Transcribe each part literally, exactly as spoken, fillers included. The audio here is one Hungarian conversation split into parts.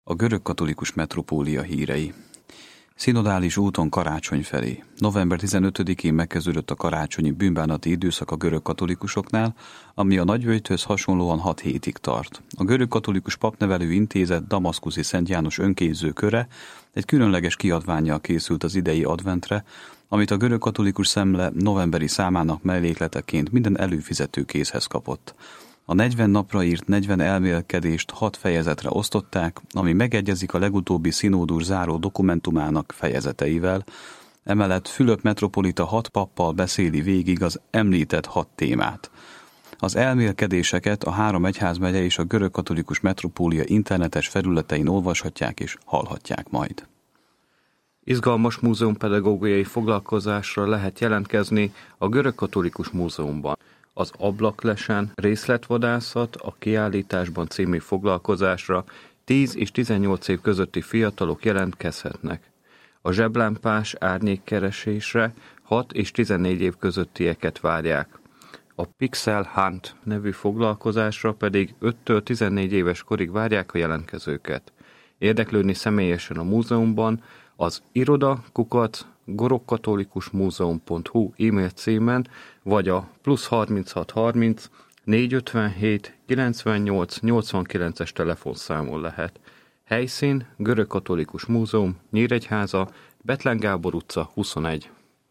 A görögkatolikus metropólia hírei. Szinodális úton karácsony felé. november tizenötödikén megkezdődött a karácsonyi bűnbánati időszak a görögkatolikusoknál, ami a nagyvölgyhöz hasonlóan hat hétig tart. A görögkatolikus papnevelő intézet damaszkuszi Szent János önképző köre egy különleges kiadvánnyal készült az idei adventre, amit a görögkatolikus szemle novemberi számának mellékleteként minden előfizető kézhez kapott. A negyven napra írt negyven elmélkedést hat fejezetre osztották, ami megegyezik a legutóbbi színódus záró dokumentumának fejezeteivel, emellett Fülöp metropolita hat pappal beszéli végig az említett hat témát. Az elmélkedéseket a három egyházmegye és a görögkatolikus metropólia internetes felületein olvashatják és hallhatják majd. Izgalmas múzeumpedagógiai foglalkozásra lehet jelentkezni a Görögkatolikus Múzeumban. Az Ablaklesen részletvadászat a kiállításban című foglalkozásra tíz és tizennyolc év közötti fiatalok jelentkezhetnek. A zseblámpás árnyékkeresésre hat és tizennégy év közöttieket várják. A Pixel Hunt nevű foglalkozásra pedig öttől tizennégy éves korig várják a jelentkezőket. Érdeklődni személyesen a múzeumban az iroda kukac gorogkatolikusmúzeum pont hu e-mail címen, vagy a plusz harminchat harminc négyszázötvenhét kilencvennyolc nyolcvankilences telefonszámon lehet. Helyszín Görögkatolikus Múzeum, Nyíregyháza, Bethlen Gábor utca huszonegy.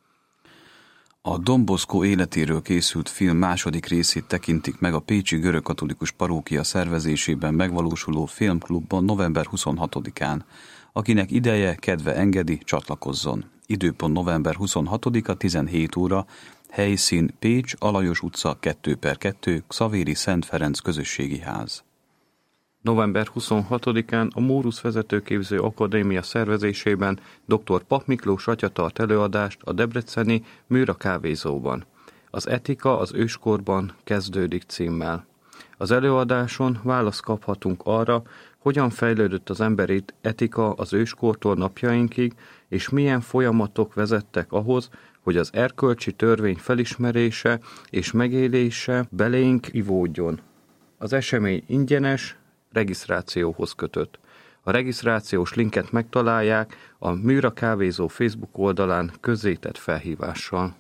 A Don Bosco életéről készült film második részét tekintik meg a pécsi görögkatolikus parókia szervezésében megvalósuló filmklubban november huszonhatodikán. Akinek ideje, kedve engedi, csatlakozzon. Időpont november huszonhatodika tizenhét óra, helyszín Pécs, Alajos utca kettő per kettő, Xavéri Szent Ferenc közösségi ház. november huszonhatodikán a Mórus Vezetőképző Akadémia szervezésében dr. Pap Miklós atya tart előadást a debreceni Műra kávézóban. Az etika az őskorban kezdődik címmel. Az előadáson választ kaphatunk arra, hogyan fejlődött az emberi etika az őskortól napjainkig, és milyen folyamatok vezettek ahhoz, hogy az erkölcsi törvény felismerése és megélése belénk ivódjon. Az esemény ingyenes, regisztrációhoz kötött. A regisztrációs linket megtalálják a Műra Kávézó Facebook oldalán közzétett felhívással.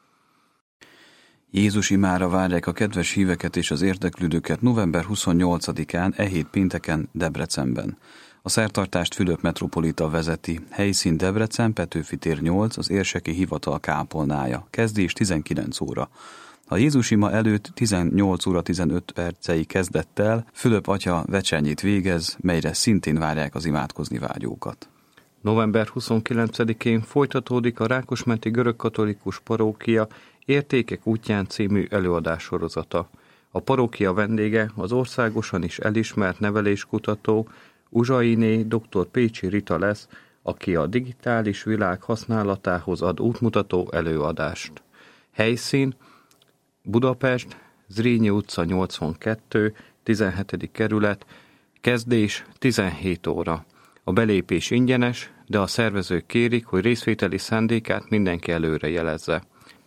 Jézus imára várják a kedves híveket és az érdeklődőket november huszonnyolcadikán, e hét pénteken Debrecenben. A szertartást Fülöp metropolita vezeti, helyszín Debrecen, Petőfi tér nyolc, az érseki hivatal kápolnája, kezdés tizenkilenc óra. A Jézus ima előtt tizennyolc óra tizenöt percei kezdettel Fülöp atya vecsenyét végez, melyre szintén várják az imádkozni vágyókat. november huszonkilencedikén folytatódik a Rákosmenti Görögkatolikus Parókia Értékek útján című előadássorozata. A parókia vendége az országosan is elismert neveléskutató Uzsainé dr. Pécsi Rita lesz, aki a digitális világ használatához ad útmutató előadást. Helyszín Budapest, Zrínyi utca nyolcvankettő, tizenhetedik kerület, kezdés tizenhét óra. A belépés ingyenes, de a szervezők kérik, hogy részvételi szándékát mindenki előre jelezze.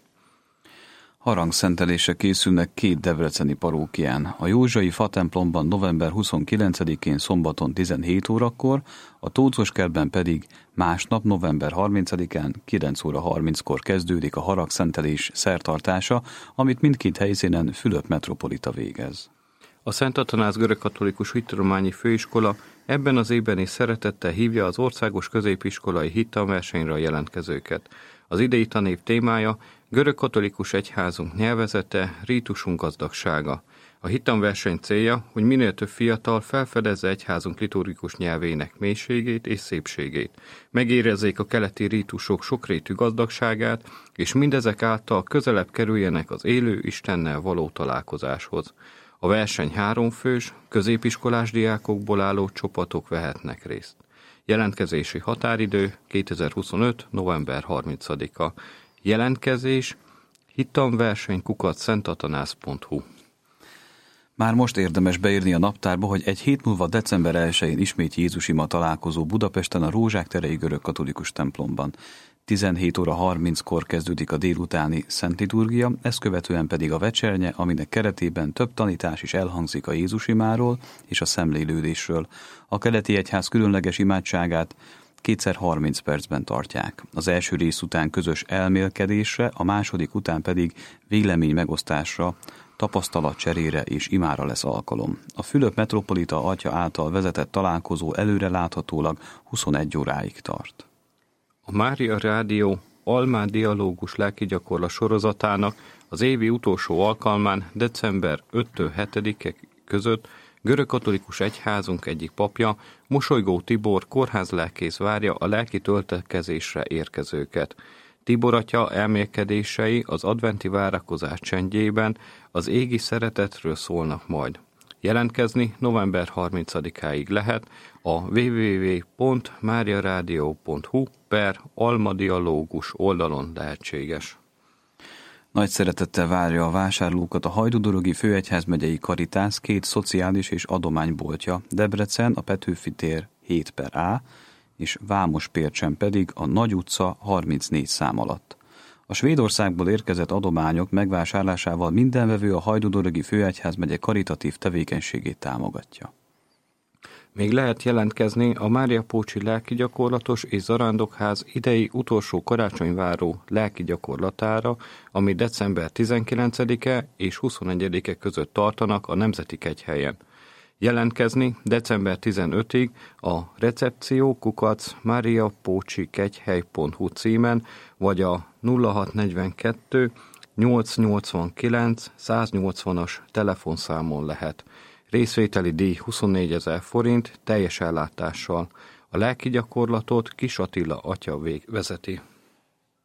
Harangszentelésre készülnek két debreceni parókián. A Józsai fatemplomban november huszonkilencedikén szombaton tizenhét órakor, a Tóczoskertben pedig másnap november harmincadikán kilenc óra harminckor kezdődik a haragszentelés szertartása, amit mindkét helyszínen Fülöp metropolita végez. A Szent Atanáz Görögkatolikus Hittudományi Főiskola ebben az évben is szeretettel hívja az országos középiskolai hittanversenyre a jelentkezőket. Az idei tanév témája Görögkatolikus egyházunk nyelvezete, rítusunk gazdagsága. A hittanverseny célja, hogy minél több fiatal felfedezze egyházunk liturgikus nyelvének mélységét és szépségét. Megérezzék a keleti rítusok sokrétű gazdagságát, és mindezek által közelebb kerüljenek az élő Istennel való találkozáshoz. A verseny háromfős, középiskolás diákokból álló csapatok vehetnek részt. Jelentkezési határidő kétezer-huszonöt. november harmincadika. Jelentkezés hittanverseny kukac szentatanász pont hu. Már most érdemes beírni a naptárba, hogy egy hét múlva december elsején ismét Jézus ima találkozó Budapesten a Rózsák terei görögkatolikus templomban. tizenhét óra harminckor kezdődik a délutáni szent liturgia, ezt követően pedig a vecsernye, aminek keretében több tanítás is elhangzik a Jézus imáról és a szemlélődésről. A keleti egyház különleges imádságát kétszer harminc percben tartják. Az első rész után közös elmélkedésre, a második után pedig vélemény megosztásra, tapasztalatcserére és imára lesz alkalom. A Fülöp metropolita atya által vezetett találkozó előre láthatólag huszonegy óráig tart. A Mária Rádió Almán dialógus lelkigyakorlat sorozatának az évi utolsó alkalmán december ötödikétől hetedike között görögkatolikus egyházunk egyik papja, Mosolygó Tibor kórházlelkész várja a lelki töltekezésre érkezőket. Tibor atya elmélkedései az adventi várakozás csendjében az égi szeretetről szólnak majd. Jelentkezni november harmincadikáig lehet a double-u double-u double-u pont mariaradio pont hu per almadialógus oldalon lehetséges. Nagy szeretettel várja a vásárlókat a Hajdúdorogi Főegyházmegyei Karitász két szociális és adományboltja, Debrecen a Petőfi tér hét per A, és Vámospércsen pedig a Nagy utca harmincnégy szám alatt. A Svédországból érkezett adományok megvásárlásával minden vevő a Hajdúdorogi Főegyházmegye karitatív tevékenységét támogatja. Még lehet jelentkezni a Máriapócsi lelkigyakorlatos és zarándokház idei utolsó karácsonyváró lelkigyakorlatára, ami december tizenkilencedike és huszonegyedike között tartanak a Nemzeti Kegyhelyen. Jelentkezni december tizenötödikéig a recepció kukac mariapócsikegyhely pont hu címen, vagy a nulla hat negyvenkettő nyolcszáznyolcvankilenc száznyolcvanas telefonszámon lehet. Részvételi díj huszonnégyezer forint teljes ellátással. A lelkigyakorlatot Kis Attila atya vezeti.